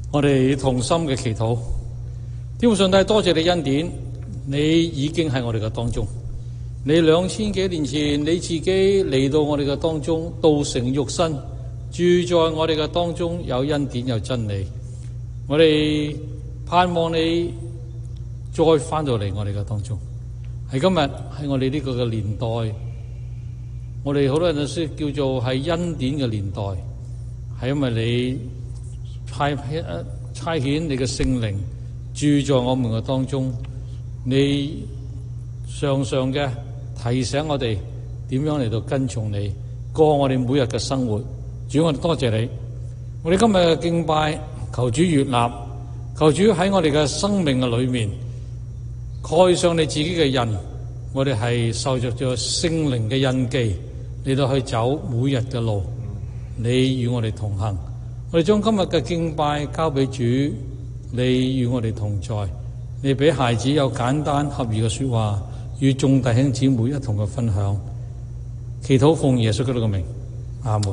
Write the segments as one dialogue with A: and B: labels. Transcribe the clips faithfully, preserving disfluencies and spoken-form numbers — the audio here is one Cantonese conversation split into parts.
A: 我哋同心嘅祈禱。天父上帝，多謝你恩典，你已經喺我哋嘅當中。你兩千幾年前你自己嚟到我哋嘅當中，道成肉身，住在我哋嘅當中，有恩典有真理。我哋盼望你再翻到嚟我哋嘅當中。喺今日喺我哋呢個嘅年代，我哋好多人都說叫做係恩典嘅年代，係因為你差差遣你嘅聖靈住在我們嘅當中，你常常嘅提醒我哋點樣嚟到跟從你，過我哋每日嘅生活。主，我哋多謝你。我哋今日嘅敬拜，求主悅納，求主喺我哋嘅生命嘅裏面蓋上你自己嘅印。我哋係受着咗聖靈嘅印記嚟到去走每日嘅路，你與我哋同行。我哋將今日嘅敬拜交俾主，你與我哋同在。你俾孩子有簡單合宜嘅說話，與眾弟兄姊妹一同嘅分享。祈禱奉耶穌基督嘅名，阿門。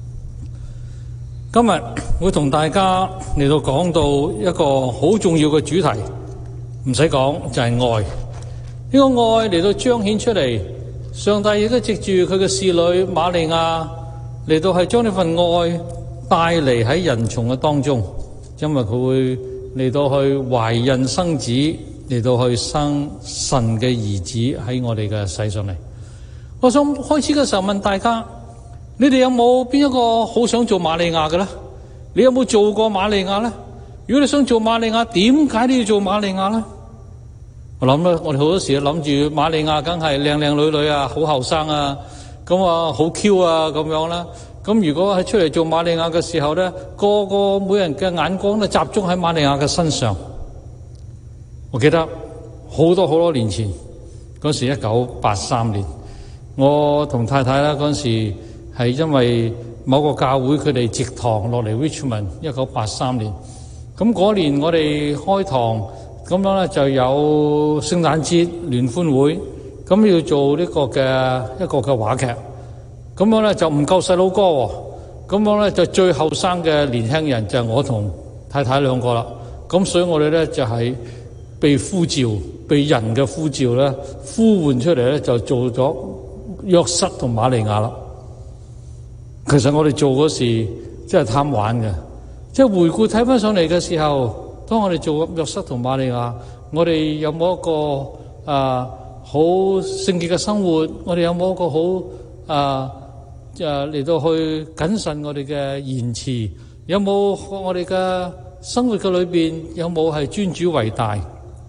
A: 今日會同大家嚟到講到一個好重要嘅主題，唔使講就係愛。呢個愛嚟到彰顯出嚟，上帝亦都藉住佢嘅侍女瑪利亞嚟到係將呢份愛帶嚟喺人叢嘅當中，因為佢會嚟到去懷孕生子，嚟到去生神嘅兒子喺我哋嘅世上嚟。我想開始嘅時候問大家，你哋有冇邊一個好想做瑪利亞嘅咧？你有冇做過瑪利亞咧？如果你想做瑪利亞，點解你要做瑪利亞咧？我諗咧，我哋好多時諗住瑪利亞梗係靚靚女女啊，好後生啊，咁啊好 Q 啊咁樣啦。咁如果喺出嚟做瑪利亞嘅時候咧，個個每人嘅眼光都集中喺瑪利亞嘅身上。我記得好多好多年前，嗰時一九八三年，我同太太咧嗰時係因為某個教會佢哋直堂落嚟 Richmond， 一九八三年。咁嗰年我哋開堂。咁樣咧就有聖誕節聯歡會，咁要做呢個嘅一個嘅話劇，咁樣咧就唔夠細佬哥喎，咁樣咧就最後生嘅年輕人就係我同太太兩個啦，咁所以我哋咧就係被呼召，被人嘅呼召咧呼喚出嚟咧就做咗約瑟同瑪利亞啦。其實我哋做嗰時真係貪玩嘅，即係回顧睇翻上嚟嘅時候。當我哋做約瑟同瑪利亞，我哋有冇一個啊好聖潔嘅生活？我哋有冇一個好啊誒嚟到去謹慎我哋嘅言辭？有冇我哋嘅生活嘅裏邊有冇係尊主為大？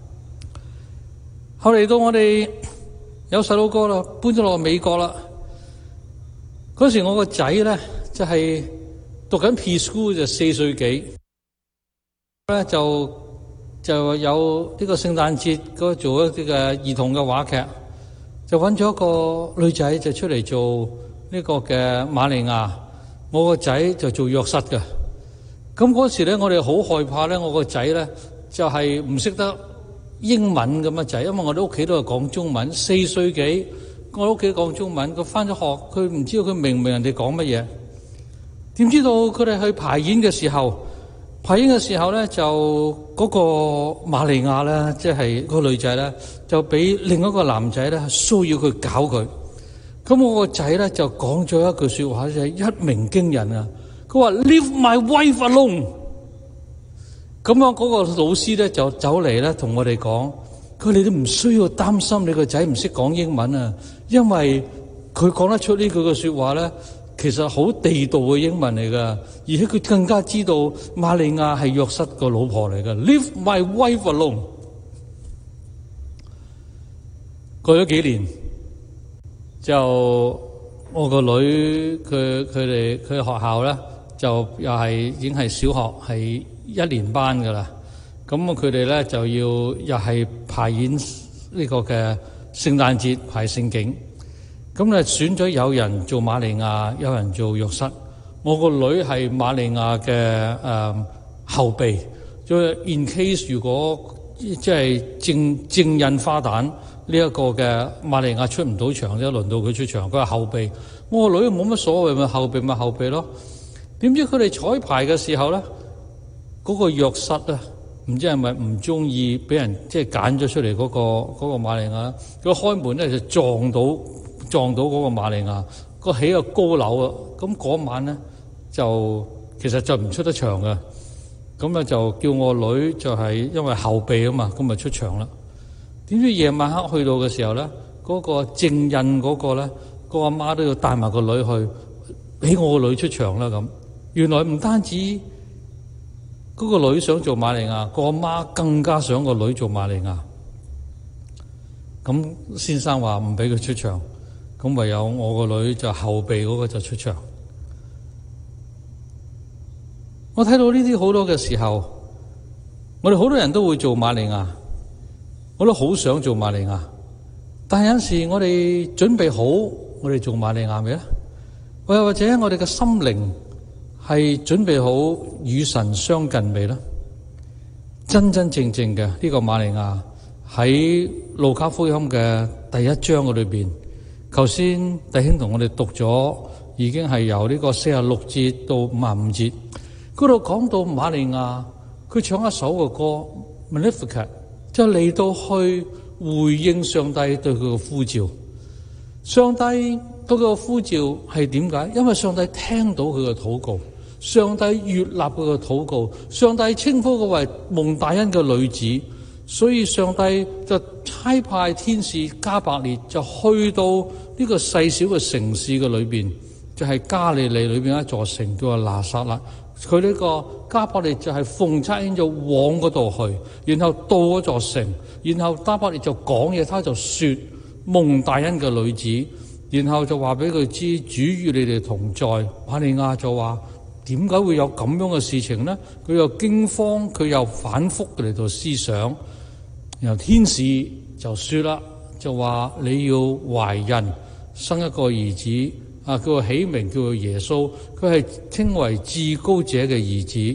A: 後嚟到我哋有細佬哥啦，搬咗落美國啦。嗰時我個仔咧就係、是、讀緊 Preschool 就四歲幾。咧就就有呢個聖誕節嗰做一啲嘅兒童嘅話劇，就揾咗一個女仔就出嚟做呢個嘅瑪利亞，我個仔就做約瑟嘅。咁嗰時咧，我哋好害怕咧，我個仔咧就係唔識得英文咁嘅仔，因為我哋屋企都係講中文，四歲幾，我哋屋企講中文，佢翻咗學，佢唔知道佢明唔明人哋講乜嘢。點知道佢哋去排演嘅時候？排演嘅時候咧，就嗰個瑪利亞咧，即係嗰個女仔咧，就俾另一個男仔咧騷擾佢搞佢。咁我個仔咧就講咗一句說話，就係一鳴驚人啊！佢話 Leave my wife alone。咁樣嗰個老師咧就走嚟咧同我哋講，佢哋都唔需要擔心你個仔唔識講英文啊，因為佢講得出呢句嘅說話咧。其實好地道嘅英文嚟噶，而且佢更加知道瑪利亞係約瑟個老婆嚟噶。Leave my wife alone。過咗幾年，就我個女佢佢哋佢學校咧，就又係已經係小學係一年班噶啦。咁佢哋咧就要又係排演呢個嘅聖誕節排聖景。咁咧選咗有人做瑪利亞，有人做約瑟。我個女係瑪利亞嘅誒、呃、後備，即係 in case 如果即係正正印花旦呢一個嘅瑪利亞出唔到場，即係輪到佢出場，佢係後備。我個女冇乜所謂，咪後備咪後備咯。點知佢哋彩排嘅時候咧， 嗰個約瑟咧，唔知係咪唔中意俾人即係揀咗出嚟嗰個嗰個瑪利亞，佢開門咧就撞到撞到嗰個瑪利亞，個起個高樓啊！咁嗰晚咧就其實就唔出得場嘅，咁啊就叫我女就係因為後備啊嘛，咁咪出場啦。點知夜晚黑去到嘅時候咧，嗰個正印嗰個咧，個阿媽都要帶埋個女去，俾我個女出場啦咁。原來唔單止嗰個女想做瑪利亞，個阿媽更加想個女做瑪利亞。咁先生話唔俾佢出場，咁唯有我個女就後備嗰個就出場。我睇到呢啲好多嘅時候，我哋好多人都會做瑪利亞，我都好想做瑪利亞，但係有陣時我哋準備好我哋做瑪利亞未咧？又或者我哋嘅心靈係準備好與神相近未咧？真真正正嘅呢個瑪利亞喺路加福音嘅第一章嘅裏邊，頭先弟兄同我哋讀咗，已經係由呢個四十六節到五十五節，嗰度講到瑪利亞佢唱一首嘅歌 Magnificat， 就嚟到去回應上帝對佢嘅呼召。上帝對佢嘅呼召係點解？因為上帝聽到佢嘅禱告，上帝悅納佢嘅禱告，上帝稱呼佢為蒙大恩嘅女子，所以上帝就差派天使加百列就去到呢個細小嘅城市嘅裏邊，就係、是、加利利裏邊一座城叫做拿撒勒。佢呢個加百列就係奉差遣就往嗰度去，然後到嗰座城，然後加百列就講嘢，他就說蒙大恩嘅女子，然後就話俾佢知主與你哋同在。瑪利亞就話點解會有咁樣嘅事情呢？佢又驚慌，佢又反覆嚟到思想，然後天使就說啦，就話你要懷孕生一個兒子。啊！叫佢起名叫做耶穌，佢係稱為至高者嘅兒子。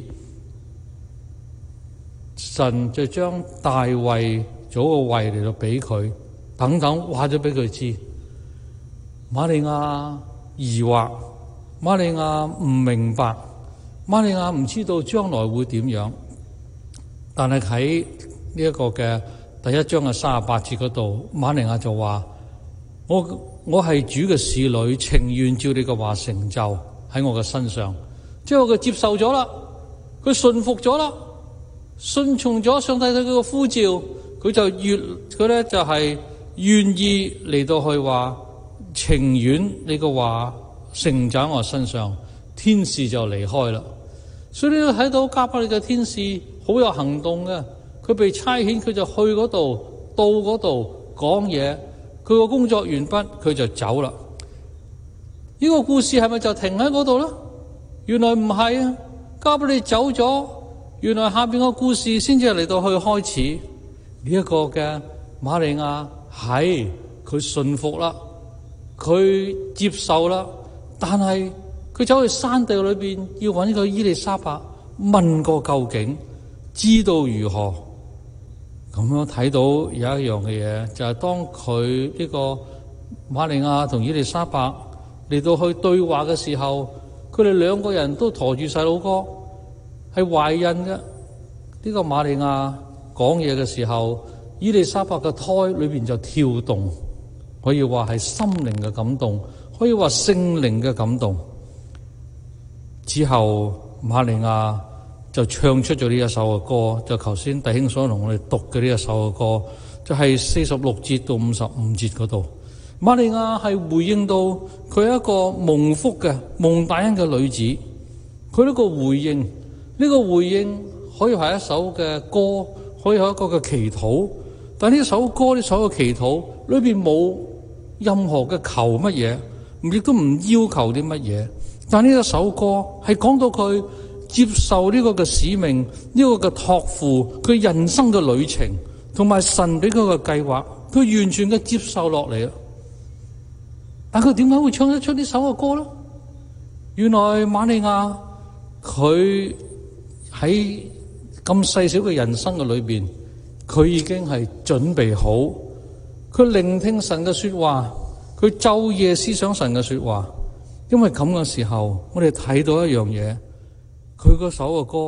A: 神就將大衛做個位嚟到俾佢，等等話咗俾佢知。瑪利亞疑惑，瑪利亞唔明白，瑪利亞唔知道將來會點樣。但係喺呢一個嘅第一章嘅三十八節嗰度，瑪利亞就話：我。我係主嘅使女，情願照你嘅話成就喺我嘅身上。之後佢接受咗啦，佢順服咗啦，順從咗上帝對佢嘅呼召，佢就越佢咧就係願意嚟到去話情願你嘅話成就喺我身上。天使就離開啦。所以你都睇到加百列嘅天使好有行動嘅，佢被差遣，佢就去嗰度，到嗰度講嘢。佢個工作完畢，佢就走啦。呢個故事係咪就停喺嗰度咧？原來唔係啊，加百列走咗，原來下邊個故事先至係嚟到去開始。呢一個嘅瑪利亞係佢順服啦，佢接受啦，但係佢走去山地裏邊要搵呢個伊麗莎白問個究竟，知道如何。咁樣睇到有一樣嘅嘢，就係、是、當佢呢個瑪利亞同伊麗莎白嚟到去對話嘅時候，佢哋兩個人都馱住細佬哥，係懷孕嘅。呢、這個瑪利亞講嘢嘅時候，伊麗莎白嘅胎裏邊就跳動，可以話係心靈嘅感動，可以話聖靈嘅感動。之後瑪利亞就唱出咗呢一首嘅歌，就頭先弟兄所同我哋讀嘅呢一首嘅歌，就係四十六節到五十五節嗰度。瑪利亞係回應到佢係一個蒙福嘅蒙大恩嘅女子，佢呢個回應，呢、這個回應可以係一首嘅歌，可以係一個嘅祈禱，但呢首歌呢首嘅祈禱裏邊冇任何嘅求乜嘢，亦都唔要求啲乜嘢，但呢一首歌係講到佢接受呢個嘅使命，呢、這個嘅託付，佢人生嘅旅程，同埋神俾佢嘅計劃，佢完全嘅接受落嚟啦。但佢點解會唱得出呢首嘅歌咧？原來瑪利亞佢喺咁細小嘅人生嘅裏邊，佢已經係準備好，佢聆聽神嘅說話，佢晝夜思想神嘅說話。因為咁嘅時候，我哋睇到一樣嘢。佢嗰首嘅歌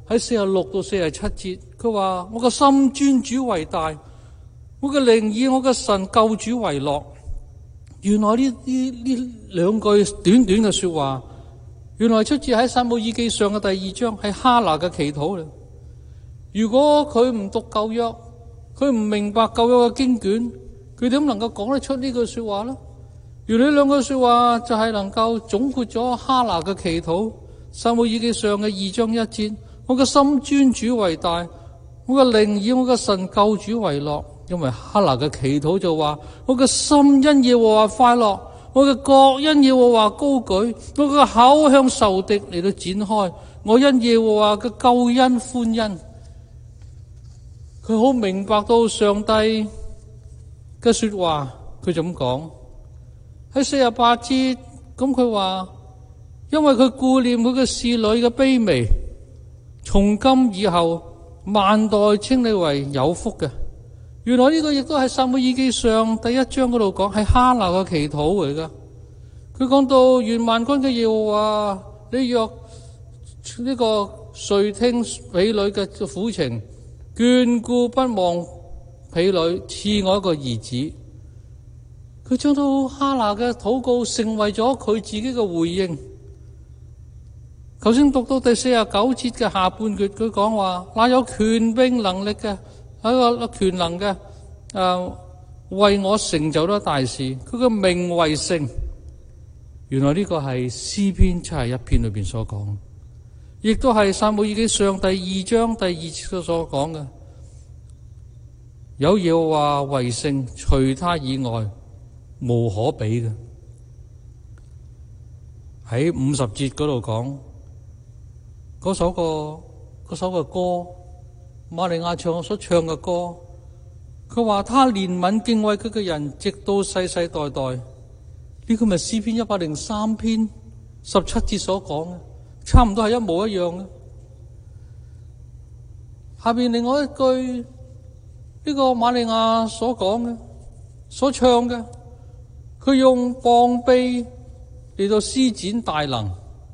A: 喺四十六到四十七節，佢話我嘅心尊主為大，我嘅靈以我嘅神救主為樂。原來呢呢呢兩句短短嘅說話，原來出自喺撒母耳記上嘅第二章，係哈拿嘅祈禱嚟。如果佢唔讀舊約，佢唔明白舊約嘅經卷，佢點能夠講得出呢句說話呢？原來呢兩句說話就係能夠總括咗哈拿嘅祈禱。撒母耳記上嘅二章一節，我嘅心尊主為大，我嘅靈以我嘅神救主為樂。因為哈拿嘅祈禱就話，我嘅心因耶和華快樂，我嘅角因耶和華高舉，我嘅口向仇敵嚟到展開，我因耶和華嘅救恩歡欣。佢好明白到上帝嘅說話，佢就咁講喺四十八節。咁佢話，因為佢顧念佢嘅侍女嘅卑微，從今以後萬代稱你為有福嘅。原來呢個亦都係撒母耳記上第一章嗰度講，係哈拿嘅祈禱嚟噶。佢講到，願萬軍嘅耶和華，你若呢個垂聽婢女嘅苦情，眷顧不忘婢女，賜我一個兒子。佢將到哈拿嘅禱告成為咗佢自己嘅回應。頭先讀到第四十九節嘅下半句，佢講話，那有權柄能力嘅，一個權能嘅，誒、呃，為我成就咗大事，佢嘅名為聖。原來呢個係詩篇七十一篇裏邊所講，亦都係撒母耳記上第二章第二節所講嘅。有耶和華為聖，除他以外無可比嘅。喺五十節嗰度講嗰首個嗰首嘅歌，瑪利亞唱所唱嘅歌，佢話他憐憫敬畏佢嘅人，直到世世代代。呢個咪詩篇一百零三篇十七節所講嘅，差唔多係一模一樣嘅。下邊另外一句，呢、這個瑪利亞所講嘅，所唱嘅，佢用膀臂嚟到施展大能。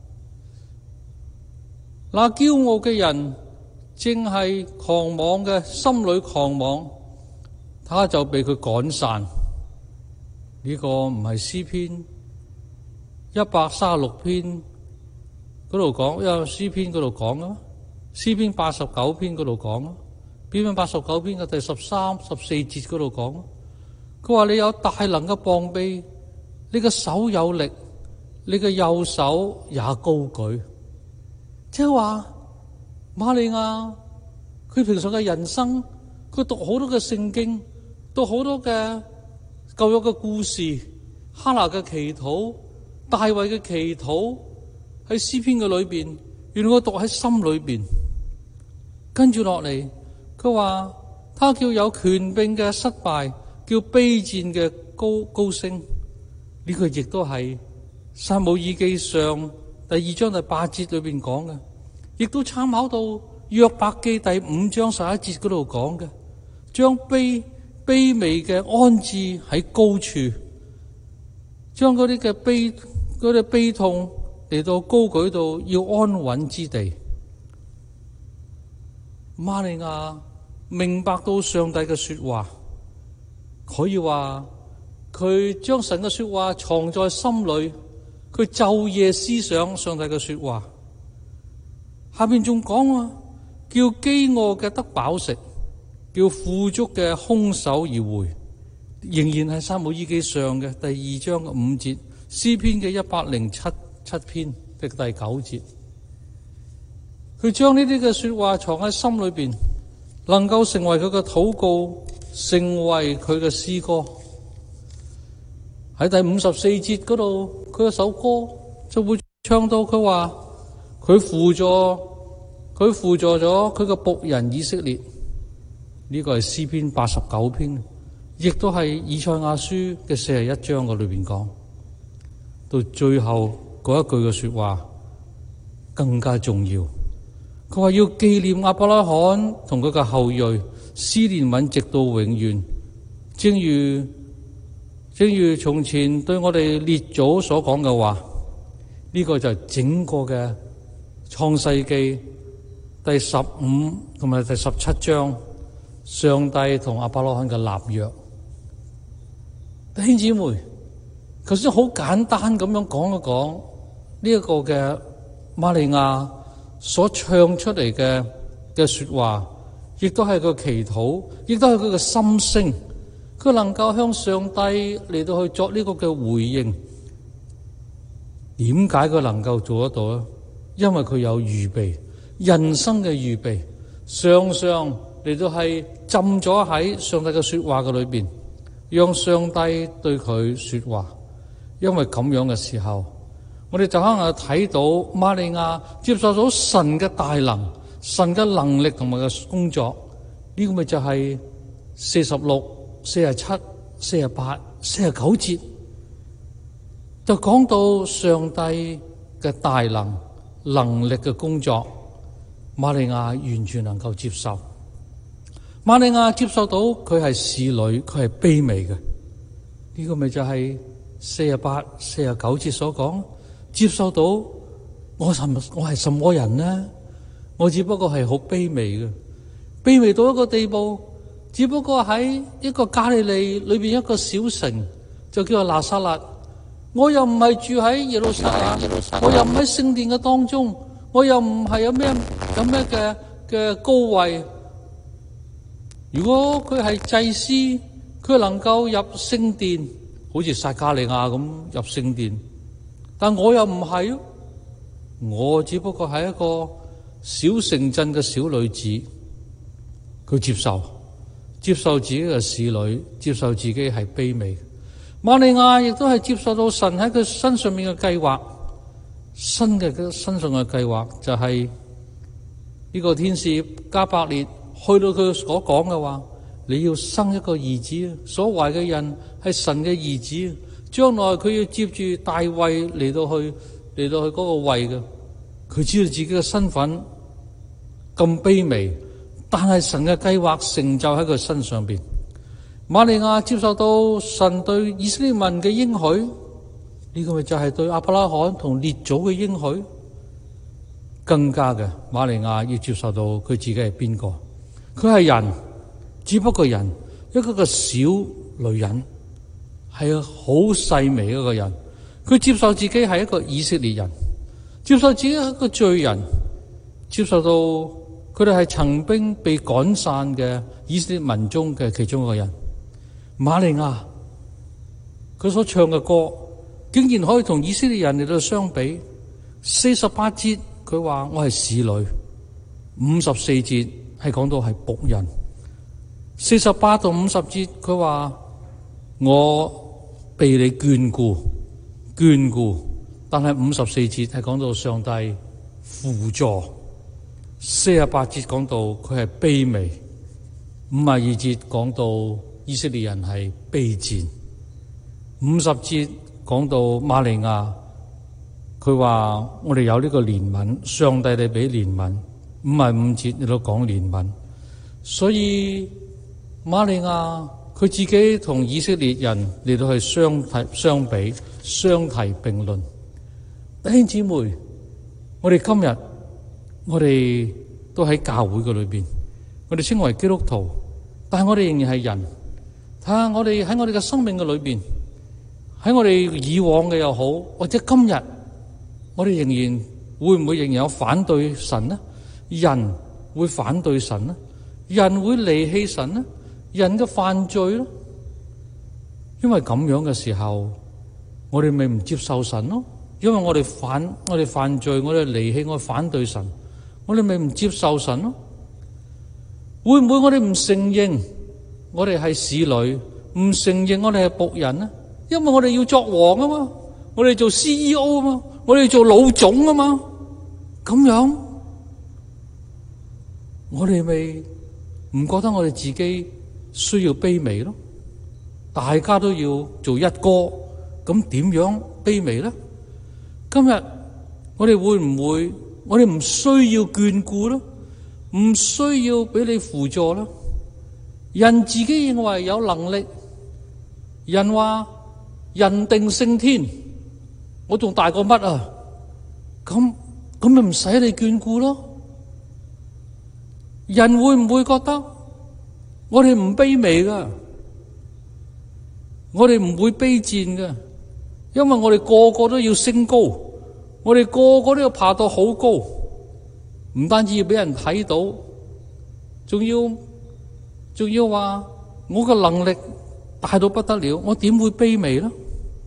A: 那驕傲嘅人正係狂妄嘅，心裏狂妄，他就被佢趕散。呢、這個唔係詩篇一百三十六篇嗰度講，因為詩篇嗰度講啊，詩篇八十九篇嗰度講啊，詩篇八十九篇嘅第十三、十四節嗰度講。佢話你有大能嘅膀臂，你嘅手有力，你嘅右手也高舉。即係話瑪利亞佢平常嘅人生，佢讀好多嘅聖經，讀好多嘅舊約嘅故事，哈拿嘅祈禱，大衛嘅祈禱，喺詩篇嘅裏邊，原來佢讀喺心裏邊。跟住落嚟，佢話他叫有權柄嘅失敗，叫卑賤嘅高高升。呢個亦都係撒母耳記上第二章第八節裏邊講嘅，亦都參考到約伯記第五章十一節嗰度講嘅，將卑卑微嘅安置喺高處，將嗰啲嘅悲嗰啲悲痛嚟到高舉到要安穩之地。瑪利亞明白到上帝嘅說話，可以話佢將神嘅說話藏在心裏，佢晝夜思想上帝嘅說話。下邊仲講啊，叫飢餓嘅得飽食，叫富足嘅空手而回。仍然係撒母耳記上嘅第二章嘅五節，詩篇嘅一百零七七篇嘅第九節。佢將呢啲嘅說話藏喺心裏邊，能夠成為佢嘅禱告，成為佢嘅詩歌。喺第五十四節嗰度，佢一首歌就會唱到佢話，佢輔助佢輔助咗佢嘅僕人以色列。呢、這個係詩篇八十九篇，亦都係以賽亞書嘅四十一章嘅裏邊講。到最後嗰一句嘅說話更加重要，佢話要紀念亞伯拉罕同佢嘅後裔，施憐憫直到永遠。正如正如從前對我哋列祖所講嘅話，呢、這個就係整個嘅創世記第十五同埋第十七章，上帝同亞伯拉罕嘅立約。弟兄姊妹，頭先好簡單咁樣講一講呢一個嘅瑪利亞所唱出嚟嘅嘅說話，亦都係佢祈禱，亦都係佢嘅心聲。佢能夠向上帝嚟到去作呢個嘅回應。點解佢能夠做得到咧？因為佢有預備，人生嘅預備，常常嚟到係浸咗喺上帝嘅說話嘅裏邊，讓上帝對佢說話。因為咁樣嘅時候，我哋就可能睇到瑪利亞接受到神嘅大能、神嘅能力同埋嘅工作。呢個咪就係四十六、四十七、四十八、四十九節，就講到上帝嘅大能、能力嘅工作。瑪利亞完全能夠接受。瑪利亞接受到佢係侍女，佢係卑微嘅。呢個咪就係四十八、四十九節所講，接受到我係我係什麼人呢？我只不過係好卑微嘅，卑微到一個地步，只不過喺一個加利利裏邊一個小城，就叫做拿撒勒。我又唔係住喺耶路撒冷，我又唔喺聖殿嘅當中，我又唔係有咩有咩嘅嘅高位。如果佢係祭司，佢能夠入聖殿，好似撒迦利亞咁入聖殿，但我又唔係，我只不過係一個小城鎮嘅小女子。佢接受接受自己嘅侍女，接受自己係卑微。瑪利亞亦都係接受到神喺佢身上面嘅計劃，新嘅身上嘅計劃就係呢個天使加百列去到佢所講嘅話，你要生一個兒子，所懷嘅人係神嘅兒子，將來佢要接住大衛嚟到去嚟到去嗰個位嘅。佢知道自己嘅身份咁卑微，但係神嘅計劃成就喺佢身上邊。瑪利亞接受到神對以色列民嘅應許，呢個咪就係對亞伯拉罕同列祖嘅應許。更加嘅，瑪利亞要接受到佢自己係邊個？佢係人，只不過人，一個個小女人，係好細微一個人。佢接受自己係一個以色列人，接受自己係一個罪人，接受到佢哋係曾經被趕散嘅以色列民中嘅其中一個人。瑪利亞佢所唱嘅歌，竟然可以同以色列人嚟到相比。四十八節佢話我係侍女，五十四節係講到係僕人。四十八到五十節佢話我被你眷顧眷顧，但係五十四節係講到上帝輔助。四十八節講到佢係卑微，五十二節講到以色列人係卑賤，五十節講到瑪利亞，佢話我哋有呢個憐憫，上帝你俾憐憫。五十五節你都講憐憫，所以瑪利亞佢自己同以色列人嚟到去相提相比，相提並論。弟兄姊妹，我哋今日我哋都喺教會嘅裏邊，我哋稱為基督徒，但係我哋仍然係人。睇下我哋喺我哋嘅生命嘅裏邊，喺我哋以往嘅又好，或者今日我哋仍然會唔會仍然有反對神呢？人會反對神呢？人會離棄神呢？人嘅犯罪咯，因為咁樣嘅時候，我哋咪唔接受神咯。因為我哋反我哋犯罪，我哋離棄，我哋反對神，我哋咪唔接受神咯。會唔會我哋唔承認我哋係侍女，唔承認我哋係僕人呢？因為我哋要作王啊嘛，我哋做 C E O 啊嘛，我哋做老總啊嘛，咁樣我哋咪唔覺得我哋自己需要卑微咯？大家都要做一哥，咁點樣卑微咧？今日我哋會唔會我哋唔需要眷顧咯？唔需要俾你輔助咯？人自己認為有能力，人話人定勝天，我仲大過乜啊？咁咁咪唔使你眷顧咯？ 人會唔會覺得我哋唔卑微噶？我哋唔會卑賤噶，因為我哋個個都要升高，我哋個個都要爬到好高，唔單止要俾人睇到，仲要仲要話我嘅能力大到不得了，我點會卑微呢？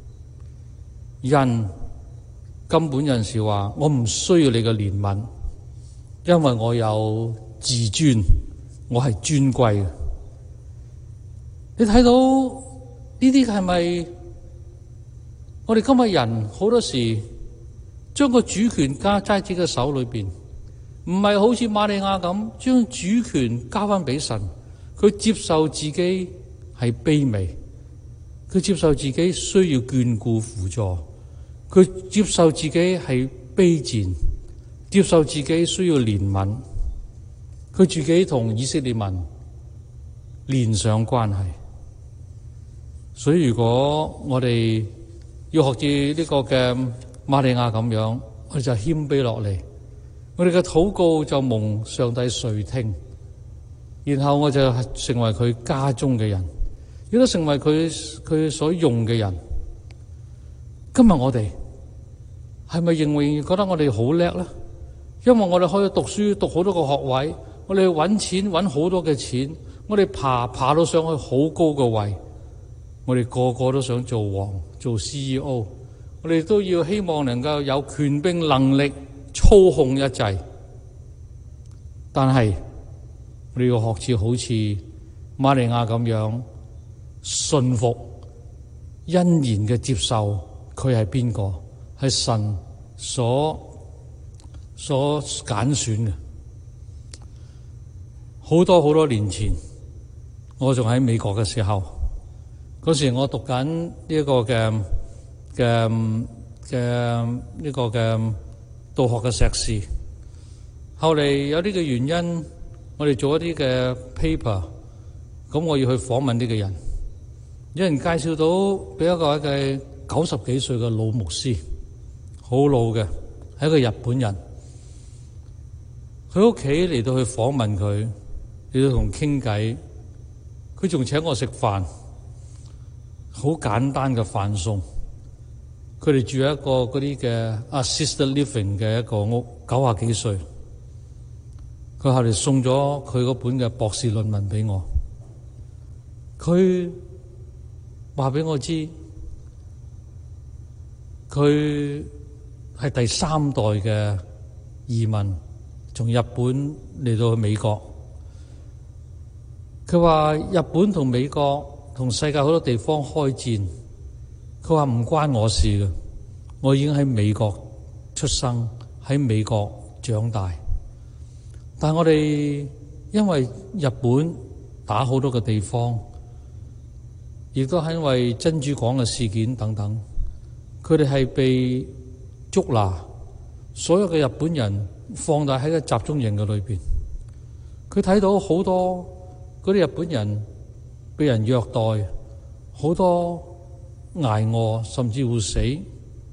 A: 人根本有陣時話我唔需要你嘅憐憫，因為我有自尊，我係尊貴嘅。你睇到呢啲係咪我哋今日人好多時將個主權加喺自己嘅手裏邊，唔係好似瑪利亞咁將主權交翻俾神，佢接受自己係卑微，佢接受自己需要眷顧輔助，佢接受自己係卑賤，接受自己需要憐憫，佢自己同以色列民連上關係。所以如果我哋要學似呢個嘅瑪利亞咁樣，我哋就謙卑落嚟，我哋嘅禱告就蒙上帝垂聽，然後我就成為佢家中嘅人，亦都成為佢佢所用嘅人。今日我哋係咪仍然覺得我哋好叻咧？因為我哋可以讀書讀好多個學位，我哋去搵錢搵好多嘅錢，我哋爬爬到上去好高個位，我哋個個都想做王做 C E O， 我哋都要希望能夠有權柄能力操控一切。但係我哋要學似好似瑪利亞咁樣信服、欣然嘅接受佢係邊個，係神所所揀選嘅。好多好多年前，我仲喺美國嘅時候，嗰時我讀緊呢一個嘅嘅嘅呢個嘅道學嘅碩士，後嚟有啲嘅原因，我哋做一啲嘅 paper， 咁我要去訪問呢個人，有人介紹到俾一個嘅九十幾歲嘅老牧師，好老嘅，係一個日本人，佢屋企嚟到去訪問佢，嚟到同傾偈，佢仲請我食飯。好簡單嘅飯餸，佢哋住喺一個嗰啲嘅 assisted living 嘅一個屋，九廿幾歲。佢後嚟送咗佢嗰本嘅博士論文俾我，佢話俾我知，佢係第三代嘅移民，從日本嚟到美國。佢話日本同美國同世界好多地方開戰，佢話唔關我事嘅，我已經喺美國出生，喺美國長大。但係我哋因為日本打好多個地方，亦都係因為珍珠港嘅事件等等，佢哋係被捉拿，所有嘅日本人放大喺個集中營嘅裏邊。佢睇到好多嗰啲日本人被人虐待，好多挨餓，甚至會死。喺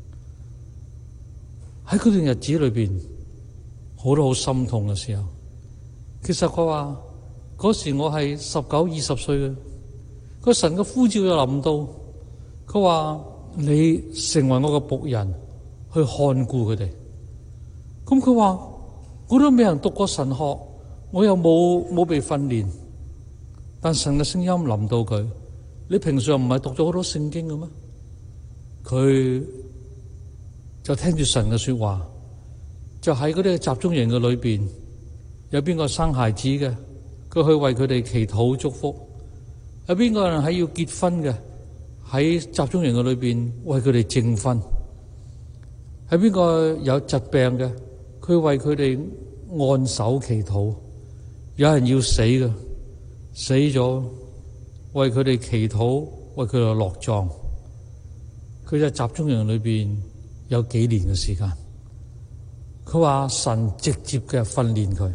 A: 嗰段日子裏邊，好多好心痛嘅時候。其實佢話嗰時我係十九二十歲嘅，個神嘅呼召就臨到，佢話你成為我嘅僕人，去看顧佢哋。咁佢話我都未人讀過神學，我又冇冇被訓練。但神嘅聲音臨到佢，你平常唔係讀咗好多聖經嘅咩？佢就聽住神嘅說話，就喺嗰啲集中營嘅裏邊，有邊個生孩子嘅，佢去為佢哋祈禱祝福；有邊個人係要結婚嘅，喺集中營嘅裏邊為佢哋證婚；係邊個有疾病嘅，佢為佢哋按手祈禱；有人要死嘅，死咗，為佢哋祈禱，為佢哋落葬。佢喺集中營裏邊有幾年嘅時間。佢話神直接嘅訓練佢，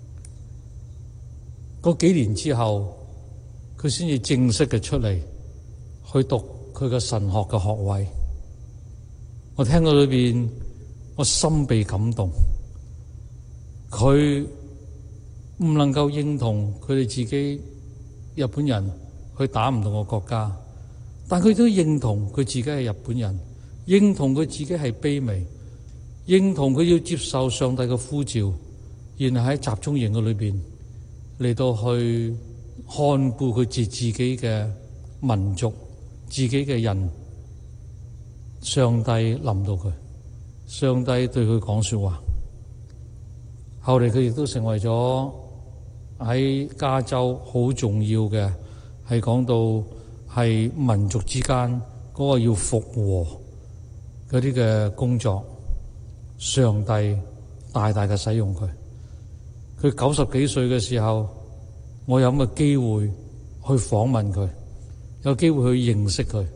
A: 嗰幾年之後，佢先至正式嘅出嚟去讀佢嘅神學嘅學位。我聽到裏邊，我心被感動。佢唔能夠認同佢哋自己日本人去打唔同個國家，但佢都認同佢自己係日本人，認同佢自己係卑微，認同佢要接受上帝嘅呼召，然後喺集中營嘅裏邊嚟到去看顧佢自自己嘅民族、自己嘅人。上帝臨到佢，上帝對佢講說話。後嚟佢亦都成為咗喺加州好重要嘅，係講到係民族之間嗰個要復和嗰啲嘅工作。上帝大大嘅使用佢。佢九十幾歲嘅時候，我有咁嘅機會去訪問佢，有機會去認識佢。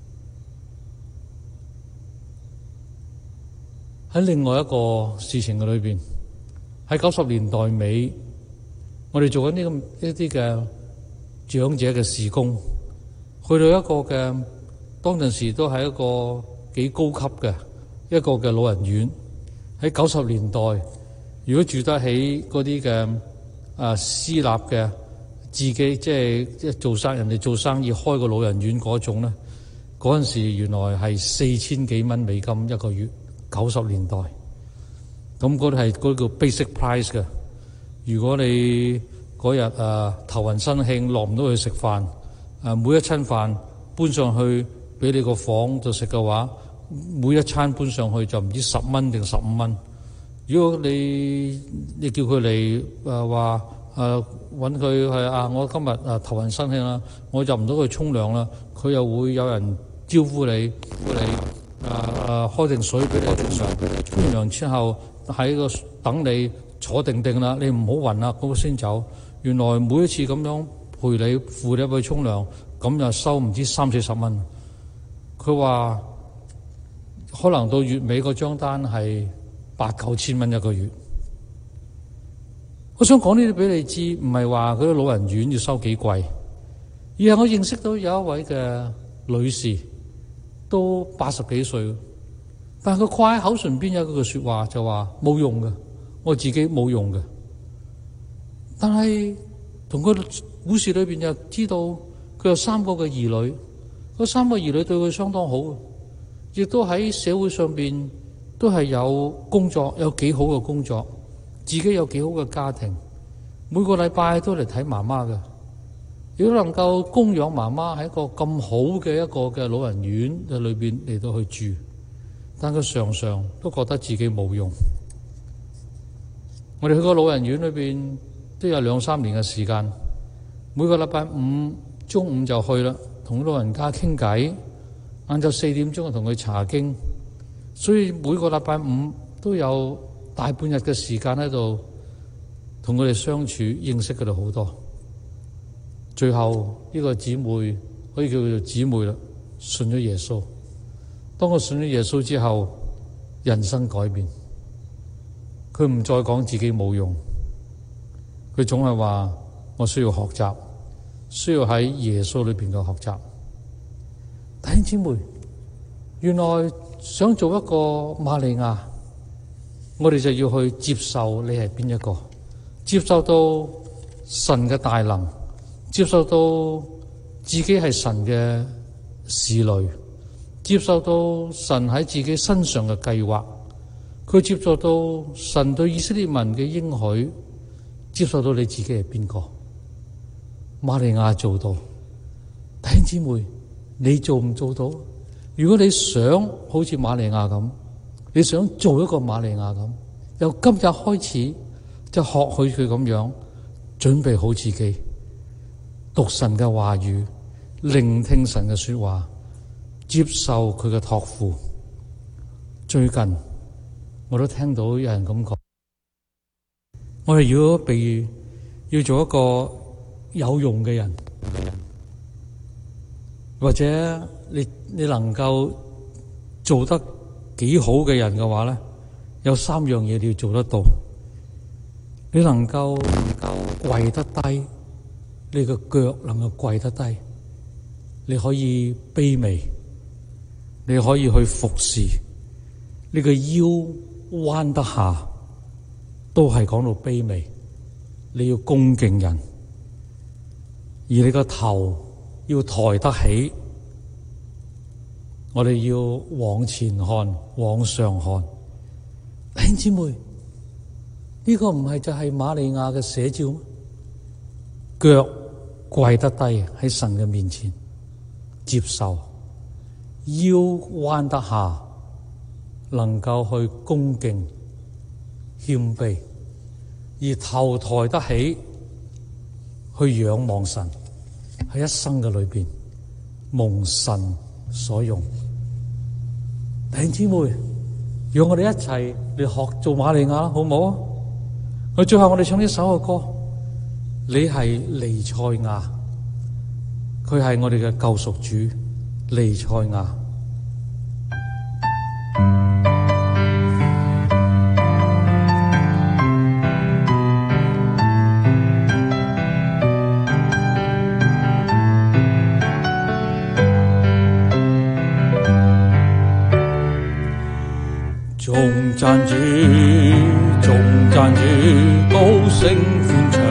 A: 喺另外一個事情嘅裏邊，喺九十年代尾，我哋做緊呢個一啲嘅長者嘅事工，去到一個嘅當陣時都係一個幾高級嘅一個嘅老人院。喺九十年代，如果住得起嗰啲嘅啊私立嘅，自己即係即係做生人哋做生意開個老人院嗰種咧，嗰陣時原來係四千幾蚊美金一個月。九十年代，咁嗰啲係嗰啲叫 basic price 嘅。如果你嗰日誒頭暈身㷫落唔到去食飯，誒、啊、每一餐飯搬上去俾你個房度食嘅話，每一餐搬上去就唔知十蚊定十五蚊。如果你你叫佢嚟誒話誒揾佢係啊，我今日誒頭暈身㷫啦，我入唔到去沖涼啦，佢又會有人招呼你，呼你。誒、啊、開定水俾你沖涼，沖完涼之後喺個等你坐定定啦，你唔好暈啦，嗰個先走。原來每一次咁樣陪你扶你入去沖涼，咁就收唔知三四十蚊。佢話可能到月尾嗰張單係八九千蚊一個月。我想講呢啲俾你知，唔係話嗰啲老人院要收幾貴，而係我認識到有一位嘅女士。都八十幾歲，但係佢掛喺口唇邊有一句說話，就話冇用嘅，我自己冇用嘅。但係同佢故事裏邊又知道佢有三個嘅兒女，嗰三個兒女對佢相當好，亦都喺社會上邊都係有工作，有幾好嘅工作，自己有幾好嘅家庭，每個禮拜都嚟睇媽媽嘅。如果能夠供養媽媽喺一個咁好嘅一個嘅老人院嘅裏邊嚟到去住，但佢常常都覺得自己冇用。我哋去個老人院裏邊都有兩三年嘅時間，每個禮拜五中午就去啦，同老人家傾偈，晏晝四點鐘就同佢查經，所以每個禮拜五都有大半日嘅時間喺度同佢哋相處，認識佢哋好多。最後呢個姊妹可以叫佢做姊妹啦，信咗耶穌。當佢信咗耶穌之後，人生改變。佢唔再講自己冇用，佢總係話我需要學習，需要喺耶穌裏邊嘅學習。弟兄姊妹，原來想做一個瑪利亞，我哋就要去接受你係邊一個，接受到神嘅大能，接受到自己係神嘅使女，接受到神喺自己身上嘅計劃，佢接受到神對以色列民嘅應許，接受到你自己係邊個。瑪利亞做到，弟兄姊妹，你做唔做到？如果你想好似瑪利亞咁，你想做一個瑪利亞咁，由今日開始就學佢佢咁樣，準備好自己。讀神嘅話語，聆聽神嘅說話，接受佢嘅託付。最近我都聽到有人咁講，我哋如果被要做一個有用嘅人，或者你你能夠做得幾好嘅人嘅話咧，有三樣嘢你要做得到。你能夠能夠跪得低，你個腳能夠跪得低，你可以卑微，你可以去服侍，你個腰彎得下，都係講到卑微。 你要恭敬人，而你個頭要抬得起。我哋要往前看，往上看。弟兄姊妹，呢個唔係就係瑪利亞嘅寫照嗎？腳跪得低喺神嘅面前接受，腰彎得下，能夠去恭敬謙卑，而頭抬得起去仰望神，喺一生嘅裏邊蒙神所用。弟兄姊妹，讓我哋一齊嚟學做瑪利亞啦，好唔好啊？去最後我哋唱一首嘅歌，你係彌賽亞，佢係我哋嘅救贖主彌賽亞。頌讚主，頌讚主，高聲歡唱。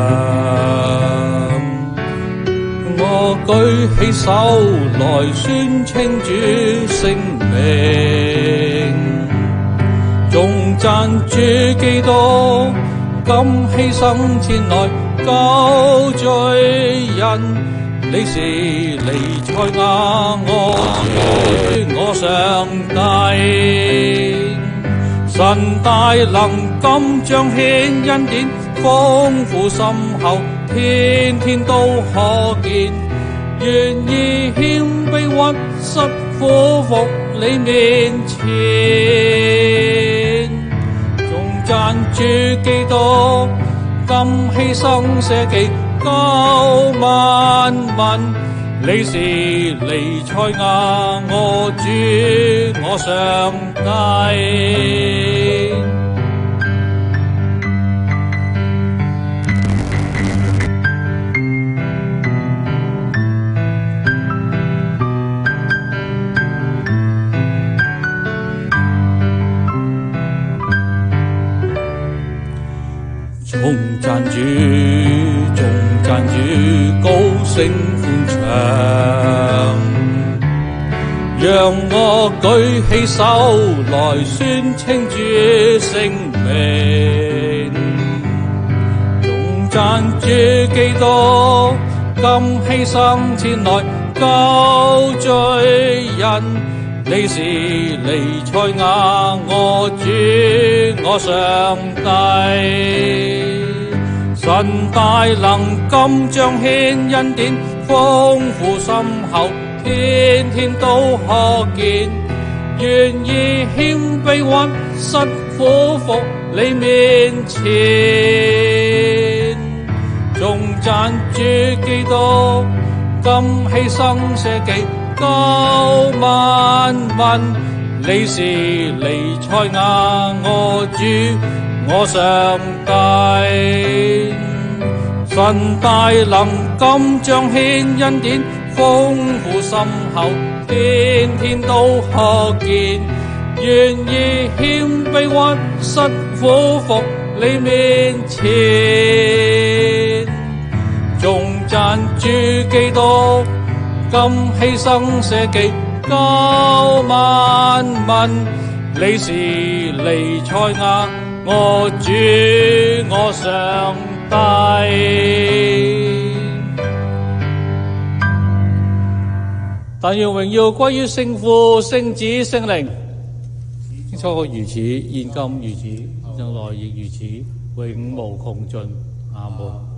A: 我舉起手來宣稱主聖名，頌讚主基督，甘犧牲前來救罪人。你是彌賽亞，我主我上帝。神大能今彰顯恩典，豐富深厚，天天都可見。願意謙卑屈膝，俯伏你面前，頌讚主基督，甘犧牲捨己，救萬民。你是彌賽亞，我主我上帝。頌讚主，頌讚主，高聲歡唱，讓我舉起手來宣稱主聖名。頌讚主基督，甘犧牲前來救罪人。你是彌賽亞，我主我上帝。神大能今彰顯恩典，豐富深厚，天天都可見。願意謙卑屈膝，俯伏你面前，頌讚主基督，甘犧牲捨己，救萬民。你是彌賽亞，我主我上帝。神大能今彰顯恩典，豐富深厚，天天都可見。願意謙卑屈膝，俯伏你面前，頌讚主基督，甘犧牲捨己，救萬民。你是彌賽亞，我主我上帝。但願榮耀歸於聖父、聖子、聖靈，初如此，現今如此，將來亦如此，永無窮盡。阿門。